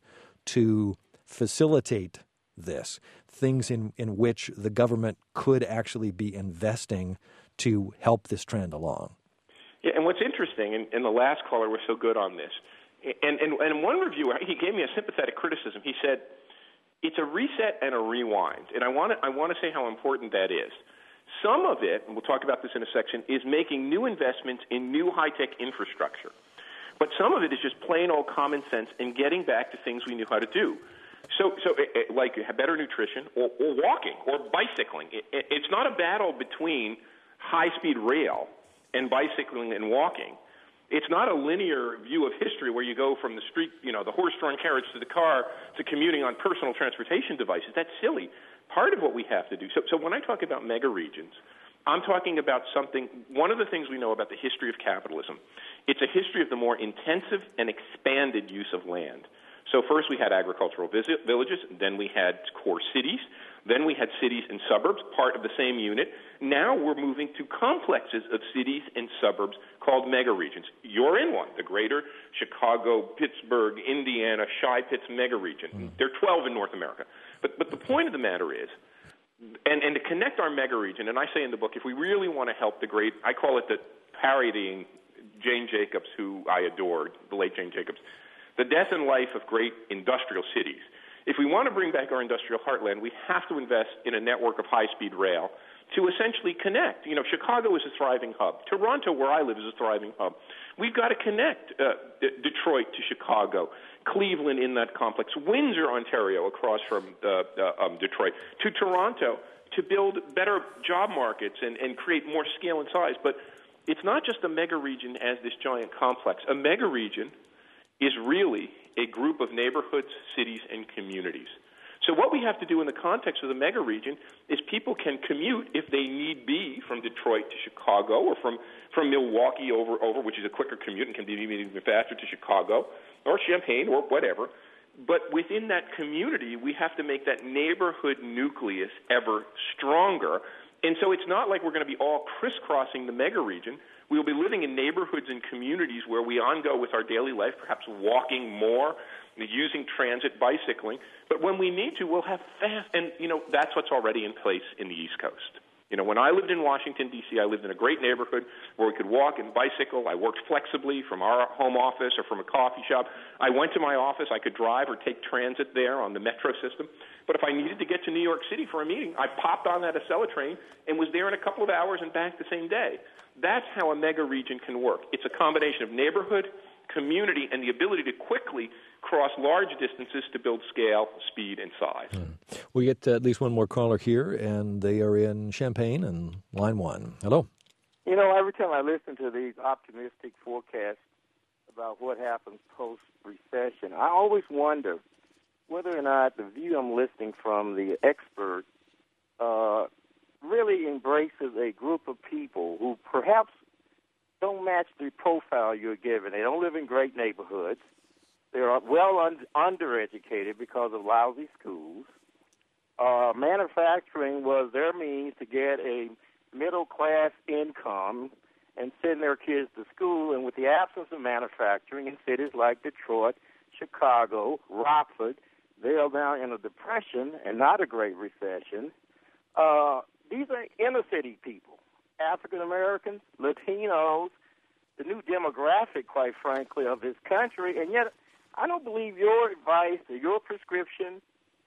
to facilitate this, things in, in which the government could actually be investing to help this trend along. Yeah, and what's interesting, and, and the last caller was so good on this, and, and, and one reviewer, he gave me a sympathetic criticism. He said, it's a reset and a rewind, and I want to I want to say how important that is. Some of it, and we'll talk about this in a section, is making new investments in new high-tech infrastructure. But some of it is just plain old common sense and getting back to things we knew how to do. So, so it, it, like better nutrition or, or walking or bicycling. It, it, it's not a battle between high-speed rail and bicycling and walking. It's not a linear view of history where you go from the street, you know, the horse-drawn carriage to the car to commuting on personal transportation devices. That's silly. Part of what we have to do. So, so when I talk about mega regions, I'm talking about something, one of the things we know about the history of capitalism, it's a history of the more intensive and expanded use of land. So first we had agricultural visit villages, then we had core cities, then we had cities and suburbs, part of the same unit. Now we're moving to complexes of cities and suburbs called megaregions. You're in one, the greater Chicago, Pittsburgh, Indiana, Chi-Pits megaregion. Mm. There are twelve in North America. But, but the point of the matter is, and, and to connect our megaregion, and I say in the book, if we really want to help the great, I call it the parodying Jane Jacobs, who I adored, the late Jane Jacobs, the death and life of great industrial cities. If we want to bring back our industrial heartland, we have to invest in a network of high-speed rail to essentially connect. You know, Chicago is a thriving hub. Toronto, where I live, is a thriving hub. We've got to connect uh, D- Detroit to Chicago, Cleveland in that complex, Windsor, Ontario, across from uh, uh, um, Detroit, to Toronto to build better job markets and, and create more scale and size. But it's not just a mega region as this giant complex. A mega region is really a group of neighborhoods, cities, and communities. So what we have to do in the context of the mega region is people can commute, if they need be, from Detroit to Chicago, or from, from Milwaukee over, over, which is a quicker commute and can be even faster, to Chicago, or Champaign, or whatever. But within that community, we have to make that neighborhood nucleus ever stronger. And so it's not like we're going to be all crisscrossing the mega region. We will be living in neighborhoods and communities where we on-go with our daily life, perhaps walking more, using transit, bicycling. But when we need to, we'll have fast, and, you know, that's what's already in place in the East Coast. You know, when I lived in Washington, D C, I lived in a great neighborhood where we could walk and bicycle. I worked flexibly from our home office or from a coffee shop. I went to my office. I could drive or take transit there on the metro system. But if I needed to get to New York City for a meeting, I popped on that Acela train and was there in a couple of hours and back the same day. That's how a mega region can work. It's a combination of neighborhood, community, and the ability to quickly cross large distances to build scale, speed, and size. Mm. We get uh, at least one more caller here, and they are in Champaign and line one. Hello. You know, every time I listen to these optimistic forecasts about what happens post-recession, I always wonder whether or not the view I'm listening from the expert uh, really embraces a group of people who perhaps don't match the profile you're given. They don't live in great neighborhoods. They're well un- undereducated because of lousy schools. Uh, manufacturing was their means to get a middle-class income and send their kids to school. And with the absence of manufacturing in cities like Detroit, Chicago, Rockford, they are now in a depression and not a great recession. Uh, these are inner-city people, African-Americans, Latinos, the new demographic, quite frankly, of this country. And yet I don't believe your advice or your prescription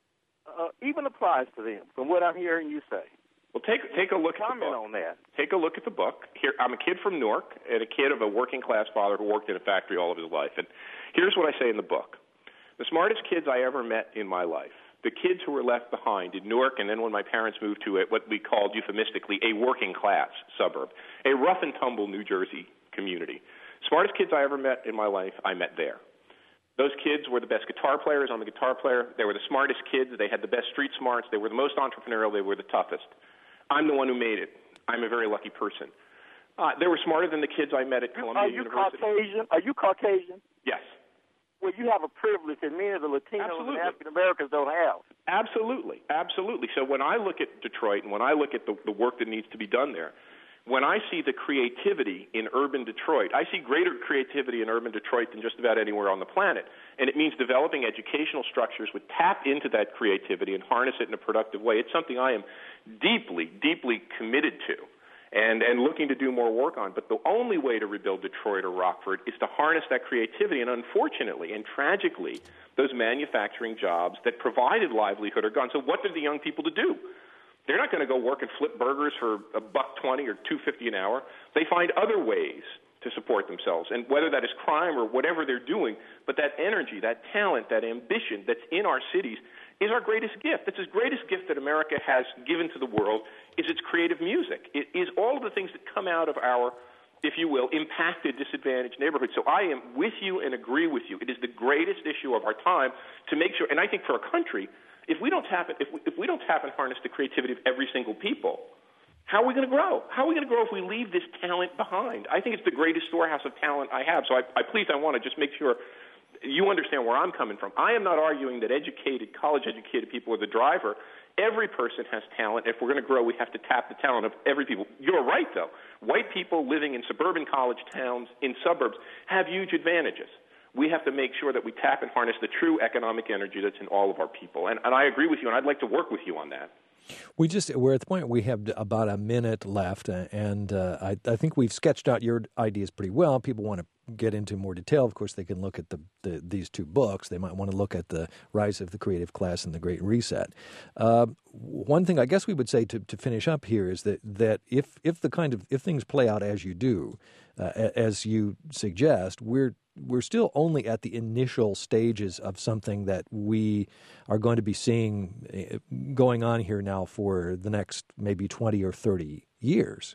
uh, even applies to them, from what I'm hearing you say. Well, take take a look at the book. Comment on that. Take a look at the book. Here, I'm a kid from Newark and a kid of a working-class father who worked in a factory all of his life. And here's what I say in the book. The smartest kids I ever met in my life, the kids who were left behind in Newark, and then when my parents moved to it, what we called euphemistically a working-class suburb, a rough-and-tumble New Jersey community. Smartest kids I ever met in my life, I met there. Those kids were the best guitar players. I'm a guitar player. They were the smartest kids. They had the best street smarts. They were the most entrepreneurial. They were the toughest. I'm the one who made it. I'm a very lucky person. Uh, they were smarter than the kids I met at Columbia Are you University. Caucasian? Are you Caucasian? Yes. Well, you have a privilege that many of the Latinos Absolutely. and African Americans don't have. Absolutely, absolutely. So when I look at Detroit and when I look at the, the work that needs to be done there, when I see the creativity in urban Detroit, I see greater creativity in urban Detroit than just about anywhere on the planet. And it means developing educational structures would tap into that creativity and harness it in a productive way. It's something I am deeply, deeply committed to and, and looking to do more work on. But the only way to rebuild Detroit or Rockford is to harness that creativity. And unfortunately and tragically, those manufacturing jobs that provided livelihood are gone. So what are the young people to do? They're not going to go work and flip burgers for a buck twenty or two fifty an hour. They find other ways to support themselves, and whether that is crime or whatever they're doing. But that energy, that talent, that ambition that's in our cities is our greatest gift. It's the greatest gift that America has given to the world is its creative music. It is all of the things that come out of our, if you will, impacted, disadvantaged neighborhoods. So I am with you and agree with you. It is the greatest issue of our time to make sure, and I think for a country, if we don't tap it, if we, if we don't tap and harness the creativity of every single people, how are we going to grow? How are we going to grow if we leave this talent behind? I think it's the greatest storehouse of talent I have. So I, I please, I want to just make sure you understand where I'm coming from. I am not arguing that educated, college-educated people are the driver. Every person has talent. If we're going to grow, we have to tap the talent of every people. You're right, though. White people living in suburban college towns, in suburbs, have huge advantages. We have to make sure that we tap and harness the true economic energy that's in all of our people. And, and I agree with you, and I'd like to work with you on that. We just we're at the point we have about a minute left, and uh, I, I think we've sketched out your ideas pretty well. People want to get into more detail. Of course, they can look at the, the these two books. They might want to look at the Rise of the Creative Class and the Great Reset. Uh, one thing I guess we would say to, to finish up here is that that if if the kind of if things play out as you do, uh, as you suggest, we're we're still only at the initial stages of something that we are going to be seeing going on here now for the next maybe twenty or thirty years.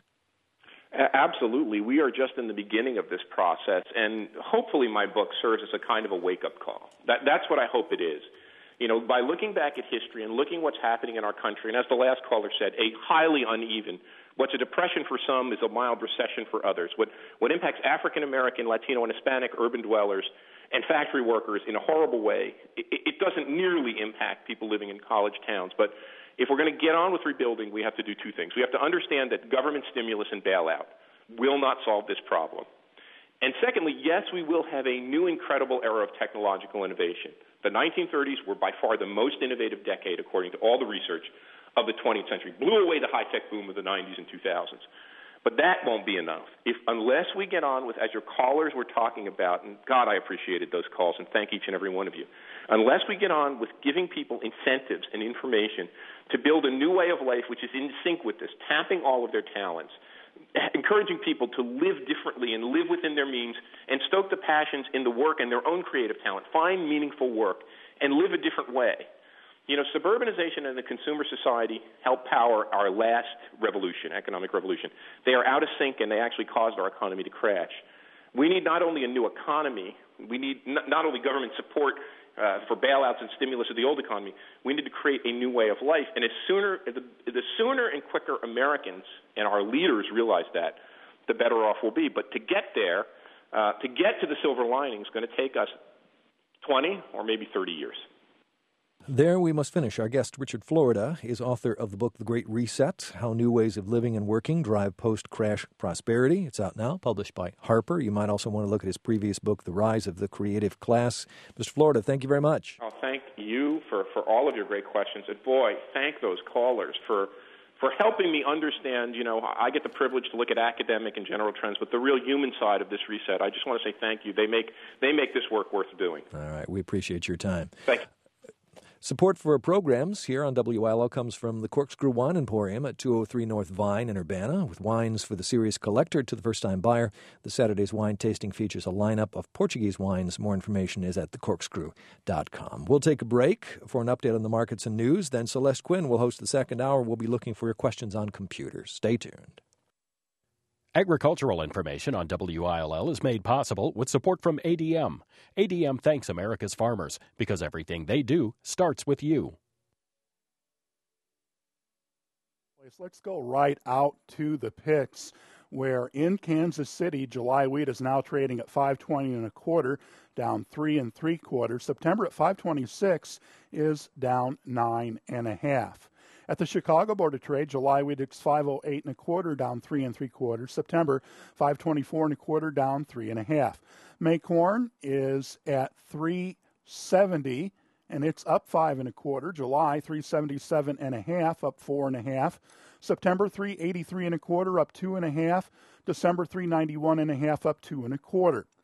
Absolutely. We are just in the beginning of this process, and hopefully my book serves as a kind of a wake-up call. That, that's what I hope it is. You know, by looking back at history and looking what's happening in our country, and as the last caller said, a highly uneven, what's a depression for some is a mild recession for others. What, what impacts African American, Latino, and Hispanic urban dwellers and factory workers in a horrible way, it, it doesn't nearly impact people living in college towns. But if we're going to get on with rebuilding, we have to do two things. We have to understand that government stimulus and bailout will not solve this problem. And secondly, yes, we will have a new incredible era of technological innovation. The nineteen thirties were by far the most innovative decade, according to all the research, of the twentieth century. Blew away the high-tech boom of the nineties and two thousands. But that won't be enough. If unless we get on with, as your callers were talking about, and God, I appreciated those calls, and thank each and every one of you, unless we get on with giving people incentives and information to build a new way of life which is in sync with this, tapping all of their talents, encouraging people to live differently and live within their means and stoke the passions in the work and their own creative talent, find meaningful work, and live a different way. You know, suburbanization and the consumer society helped power our last revolution, economic revolution. They are out of sync, and they actually caused our economy to crash. We need not only a new economy, we need not only government support uh, for bailouts and stimulus of the old economy, we need to create a new way of life. And as sooner, the, the sooner and quicker Americans and our leaders realize that, the better off we'll be. But to get there, uh, to get to the silver lining is going to take us twenty or maybe thirty years. There we must finish. Our guest, Richard Florida, is author of the book The Great Reset, How New Ways of Living and Working Drive Post-Crash Prosperity. It's out now, published by Harper. You might also want to look at his previous book, The Rise of the Creative Class. Mister Florida, thank you very much. Oh, thank you for, for all of your great questions. And boy, thank those callers for for helping me understand. You know, I get the privilege to look at academic and general trends, but the real human side of this reset, I just want to say thank you. They make, they make this work worth doing. All right. We appreciate your time. Thank you. Support for our programs here on W I L L comes from the Corkscrew Wine Emporium at two oh three North Vine in Urbana. With wines for the serious collector to the first-time buyer, the Saturday's wine tasting features a lineup of Portuguese wines. More information is at the corkscrew dot com. We'll take a break for an update on the markets and news. Then Celeste Quinn will host the second hour. We'll be looking for your questions on computers. Stay tuned. Agricultural information on W I L L is made possible with support from A D M. A D M thanks America's farmers because everything they do starts with you. Let's go right out to the picks, where in Kansas City, July wheat is now trading at five twenty and a quarter, down three and three quarters. September at five twenty-six is down nine and a half. At the Chicago Board of Trade, July wheat is five oh eight and a quarter, down three and three quarters. September, five twenty-four and a quarter, down three and a half. May corn is at three seventy, and it's up five and a quarter. July, three seventy-seven and a half, up four and a half. September, three eighty-three and a quarter, up two and a half. December, three ninety-one and a half, up two and a quarter.